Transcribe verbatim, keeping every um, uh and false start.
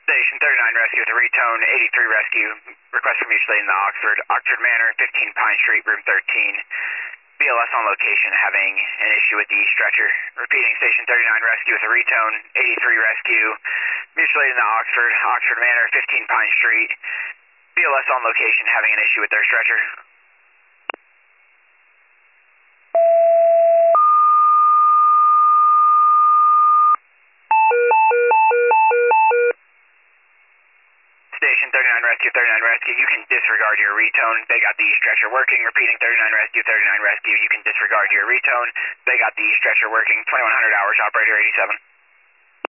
Station thirty-nine Rescue with a retone, eighty-three Rescue, request for mutual aid in the Oxford, Oxford Manor, fifteen Pine Street, room thirteen. B L S on location having an issue with the stretcher. Repeating, Station thirty-nine Rescue with a retone, eighty-three Rescue, mutual aid in the Oxford, Oxford Manor, fifteen Pine Street. B L S on location having an issue with their stretcher. Station thirty-nine Rescue, thirty-nine Rescue, you can disregard your retone. They got the stretcher working. Repeating, thirty-nine Rescue, thirty-nine Rescue, you can disregard your retone. They got the stretcher working. twenty-one hundred hours, operator eighty-seven.